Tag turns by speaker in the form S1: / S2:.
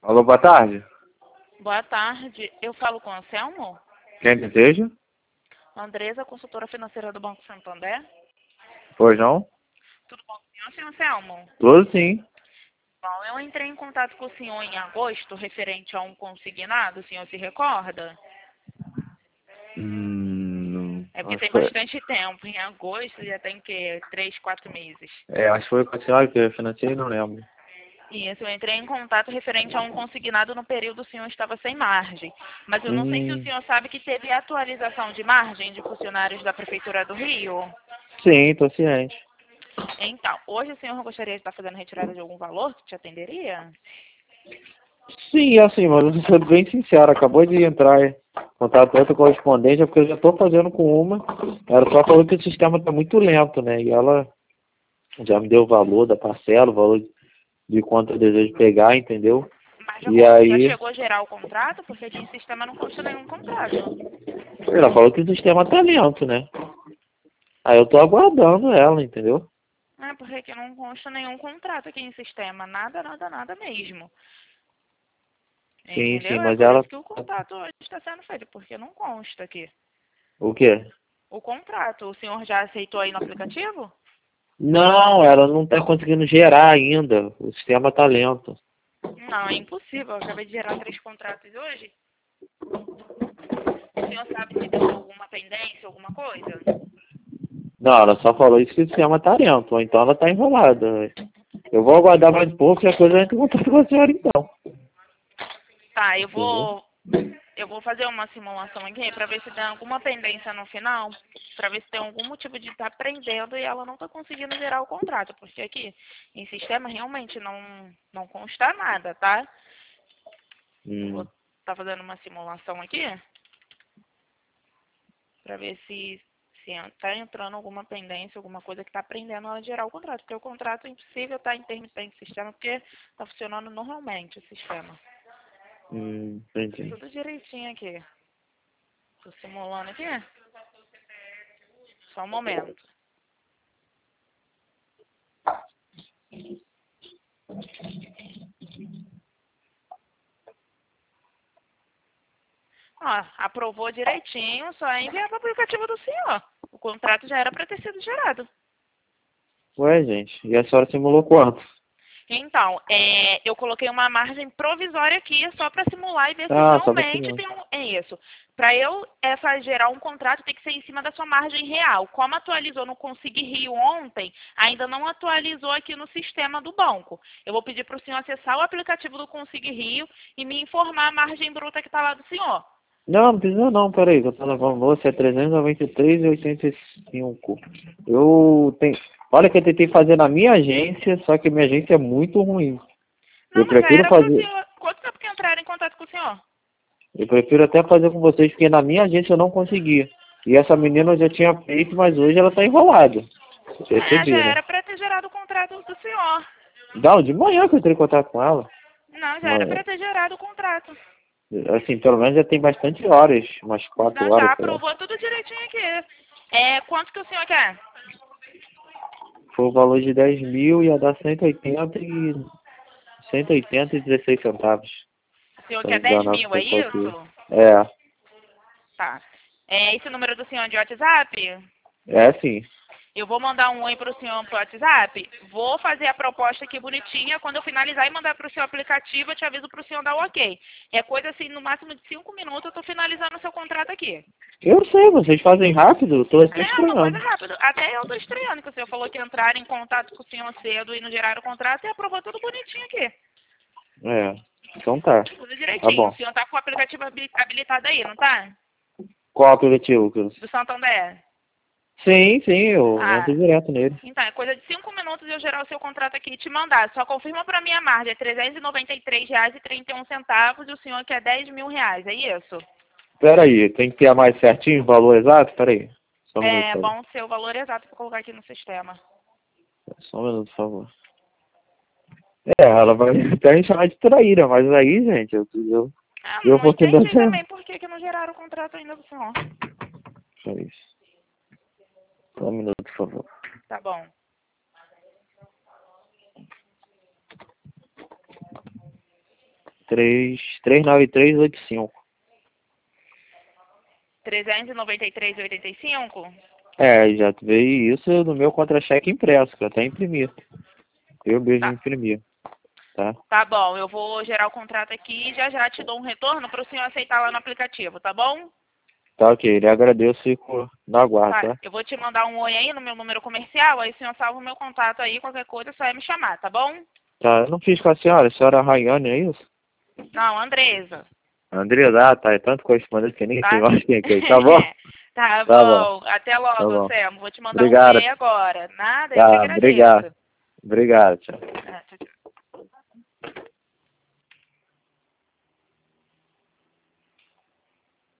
S1: Alô, boa tarde.
S2: Boa tarde. Eu falo com o Anselmo?
S1: Quem deseja?
S2: Andresa, consultora financeira do Banco Santander.
S1: Pois não?
S2: Tudo bom com o senhor, Anselmo?
S1: Tudo sim.
S2: Bom, eu entrei em contato com o senhor em agosto, referente a um consignado, o senhor se recorda? É porque
S1: Acho
S2: tem
S1: que foi.
S2: bastante tempo. Em agosto já tem, que 3, 4 meses.
S1: Acho que foi com a senhora que eu financei, não lembro.
S2: Isso, eu entrei em contato referente a um consignado no período o senhor estava sem margem. Mas eu não sei se o
S1: Hum,
S2: senhor sabe que teve atualização de margem de funcionários da Prefeitura do Rio.
S1: sim, tô ciente.
S2: Então, hoje o senhor gostaria de estar fazendo retirada de algum valor que te atenderia?
S1: Sim, assim, mas eu vou ser bem sincero, acabou de entrar em contato com outra correspondente, é porque eu já tô fazendo com uma. Ela só falou que o sistema tá muito lento, né? E ela já me deu o valor da parcela, o valor de quanto eu desejo pegar, entendeu?
S2: Mas
S1: E
S2: já
S1: aí,
S2: chegou a gerar o contrato? Porque aqui em sistema não consta nenhum contrato.
S1: ela falou que o sistema tá lento, né? Aí eu tô aguardando ela, entendeu?
S2: É, porque aqui não consta nenhum contrato aqui em sistema. Nada, nada, nada mesmo.
S1: Sim, sim,
S2: Entendeu? É
S1: mas
S2: por
S1: ela.
S2: isso que o contrato hoje está sendo feito, porque não consta aqui.
S1: O quê?
S2: O contrato, o senhor já aceitou aí no aplicativo?
S1: Não, ela não tá conseguindo gerar ainda. O sistema tá lento.
S2: Não, é impossível. Eu acabei de gerar 3 contratos hoje. O senhor sabe se deu alguma pendência, alguma coisa?
S1: Não, ela só falou isso que o sistema tá lento, ou então ela tá enrolada. Eu vou aguardar mais um pouco e a coisa entra em contato com a senhora então.
S2: Tá,
S1: Entendeu?
S2: eu vou fazer uma simulação aqui para ver se tem alguma pendência no final, para ver se tem algum motivo de estar prendendo e ela não está conseguindo gerar o contrato, porque aqui em sistema realmente não consta nada, tá? Eu vou
S1: Hum,
S2: estar fazendo uma simulação aqui para ver se está entrando alguma pendência, alguma coisa que está prendendo ela a gerar o contrato, porque o contrato é impossível estar intermitente no sistema, porque está funcionando normalmente o sistema.
S1: entendi.
S2: Tudo direitinho aqui. Tô simulando aqui. Só um momento. Ó, aprovou direitinho, só é enviar para o aplicativo do senhor. O contrato já era para ter sido gerado.
S1: Ué, gente, e a senhora simulou quanto?
S2: Então, eu coloquei uma margem provisória aqui só para simular e ver se
S1: Ah, só pra
S2: realmente
S1: simular.
S2: tem um. É isso. Para eu gerar um contrato, tem que ser em cima da sua margem real. Como atualizou no Consig Rio ontem, ainda não atualizou aqui no sistema do banco. Eu vou pedir para o senhor acessar o aplicativo do Consig Rio e me informar a margem bruta que está lá do senhor.
S1: Não, não precisa não, peraí, que eu tô levando você, é 393,85. Eu tenho. Olha que eu tentei fazer na minha agência, só que minha agência é muito ruim. Eu
S2: Não, mas já
S1: prefiro
S2: era para o
S1: fazer.
S2: senhor. Quanto tempo que entraram em contato com o senhor?
S1: Eu prefiro até fazer com vocês, porque na minha agência eu não conseguia. E essa menina eu já tinha feito, mas hoje ela tá enrolada. Eu
S2: Já
S1: percebi, né?
S2: era para ter gerado o contrato do senhor.
S1: Não, de manhã que eu entrei em contato com ela.
S2: Não, já era
S1: Mas,
S2: para ter gerado o contrato.
S1: assim, pelo menos já tem bastante horas, umas 4
S2: Não,
S1: horas,
S2: já
S1: sei lá.
S2: aprovou tudo direitinho aqui. Quanto que o senhor quer?
S1: Foi o valor de 10 mil, ia dar 180 e 16 centavos.
S2: O senhor
S1: Se eu não
S2: quer
S1: me
S2: 10
S1: engano,
S2: mil, é
S1: foi calculado.
S2: isso?
S1: É,
S2: Tá. Esse número do senhor é de WhatsApp?
S1: é sim.
S2: Eu vou mandar um oi para o senhor pro WhatsApp. Vou fazer a proposta aqui bonitinha. Quando eu finalizar e mandar para o seu aplicativo, eu te aviso para o senhor dar o ok. É coisa assim, no máximo de 5 minutos, eu estou finalizando o seu contrato aqui.
S1: Eu sei, vocês fazem rápido, eu tô até
S2: É uma coisa
S1: estranhando.
S2: rápida. Até eu tô estranhando que o senhor falou que entraram em contato com o senhor cedo e não geraram o contrato e aprovou tudo bonitinho aqui.
S1: É, então tá.
S2: Tudo
S1: Tá
S2: direitinho. O
S1: bom.
S2: senhor tá com o aplicativo habilitado aí, não tá?
S1: Qual aplicativo?
S2: Do Santander.
S1: Sim, sim, eu entro
S2: Ah,
S1: direto nele.
S2: então, é coisa de 5 minutos eu gerar o seu contrato aqui e te mandar. Só confirma pra mim a margem. É R$ 393,31 e o senhor quer R$ 10.000, é isso?
S1: Pera aí, tem que ter mais certinho o valor exato? Pera aí. Só um minuto, por
S2: É
S1: favor.
S2: bom ser o valor exato pra colocar aqui no sistema.
S1: Só um minuto, por favor. Ela vai até me chamar de traíra, mas aí, gente,
S2: Ah,
S1: eu
S2: não
S1: vou ter
S2: entendi
S1: dessa.
S2: também por que não geraram o contrato ainda do senhor.
S1: É isso. Só um minuto, por favor.
S2: Tá bom.
S1: 39385.
S2: 393,85?
S1: É, já veio isso no meu contra-cheque impresso, que eu até imprimi. Eu mesmo
S2: Tá.
S1: imprimi, tá?
S2: Tá bom, eu vou gerar o contrato aqui e já já te dou um retorno para o senhor aceitar lá no aplicativo, tá bom?
S1: Tá ok, ele agradeço e fico no aguardo,
S2: Tá,
S1: tá?
S2: eu vou te mandar um oi aí no meu número comercial, aí o senhor salva o meu contato aí, qualquer coisa é só me chamar, tá bom?
S1: Tá, eu não fiz com a senhora Rayane, é isso?
S2: Não, Andresa,
S1: Andresa, tá, é tanto correspondente que nem sei
S2: tá?
S1: mais quem é quem, tá bom?
S2: Tá
S1: Tá bom,
S2: bom, até
S1: tá
S2: logo,
S1: bom.
S2: Selmo, vou te mandar um oi
S1: Obrigado,
S2: aí agora. Nada, eu que
S1: tá,
S2: agradeço.
S1: obrigado, tchau.
S2: Tchau, tchau.